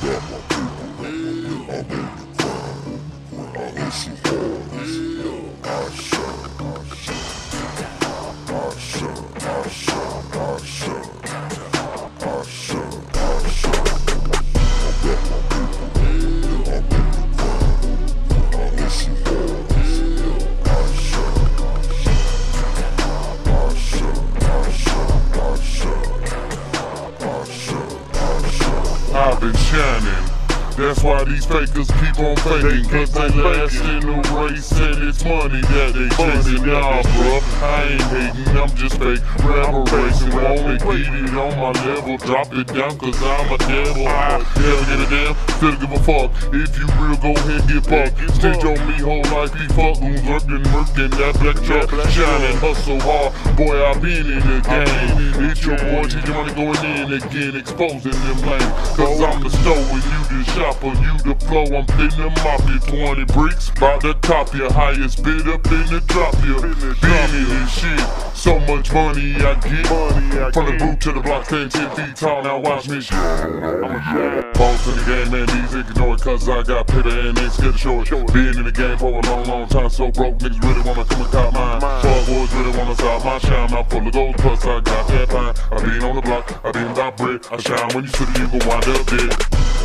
I've been shining. That's why these fakers keep on faking, cause they last in the race and it's money that they chasing. Nah, bruh, I ain't hating, I'm just fake rapper racing. Wanna get it on my level, drop it down cause I'm a devil. I never get a damn, still give a fuck. If you real, go ahead, get fucked. Stitch on me, whole life be fucked. Who's lurking, murking, that black truck, shining, hustle hard. Boy, I been in the game. It's your boy, teach your money going in again, exposing them lame. Cause I'm the store and you the shopper, you the flow, I'm finna mop you. 20 bricks, bout to top your highest bid up in the drop you. Been in this shit, so much money I get. From the boot to the block, 10 feet tall, now watch me shit. Balls to the game, man, these ignore it, cause I got paper and ain't scared to show it. Been in the game for a long, long time, so broke niggas really wanna come and cop mine. Fuck boys really wanna stop my shine, I'm full of gold, plus I got that pine. I been on the block, I been without bread, I shine when you city, you gon' wind up dead.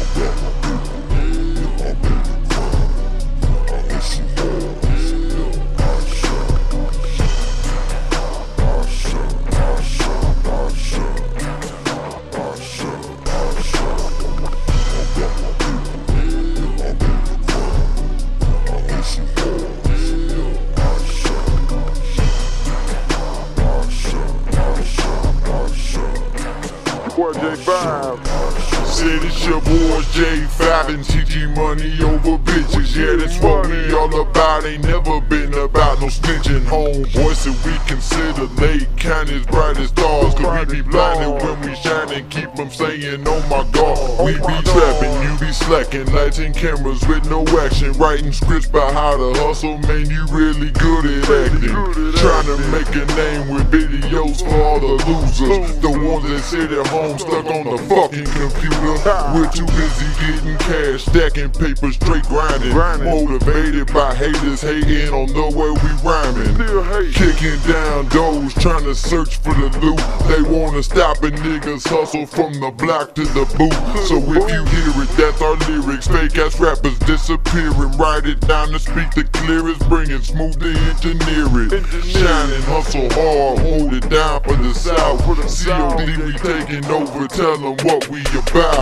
J5. Said it's your boys J5 and TG money over bitches. Yeah, that's what we all about. Ain't never been about no snitching. Homeboys said we consider Lake County's brightest stars. Cause we be blinded when we shine and keep them saying, oh my god. We be trapping, you be slacking. Lights and cameras with no action. Writing scripts about how to hustle. Man, you really good at acting. Trying to make a name with videos for all the losers. The ones that sit at home stuck on the fucking computer. We're too busy getting cash, stacking paper, straight grinding. Motivated by haters hating on the way we rhyming. Kicking down doors, trying to search for the loot. They wanna stop a nigga's hustle from the block to the boot. So if you hear it, that's our lyrics. Fake ass rappers disappearing. Write it down to speak the clearest, bringing smooth to engineer it. Shining, hustle hard, hold it down for the South. COD, we taking over, tell them what we about.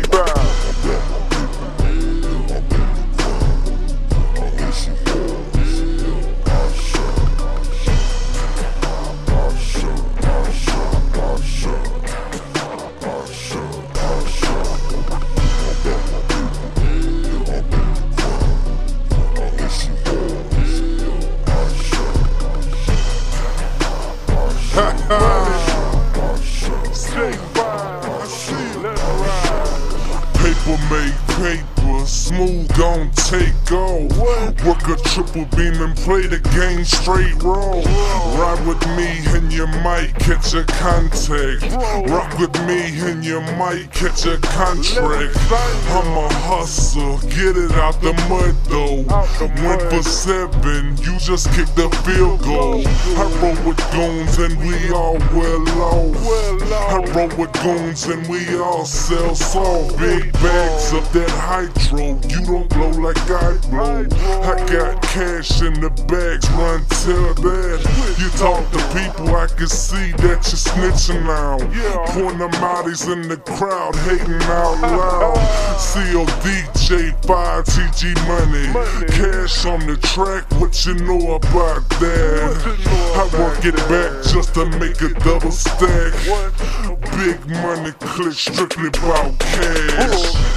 Paper make paper, smooth gon' take off. Work a triple beam and play the game straight raw. Ride with me and you might catch a contact. Rock with me and you might catch a contract. I'm a hustler, get it out the mud though. Went for 7, you just kicked the field goal. I roll with goons and we all well off. I roll with goons and we all sell salt. Big bags of that hydro, you don't blow like I blow. I got cash in the bags, run tell that. You talk to people, I can see that you're snitching now. Point them out, he's in the crowd, hating out loud. COD, J5, TG money. Cash on the track, what you know about that? I work it back just to make a double stack. Big money click, strictly about cash.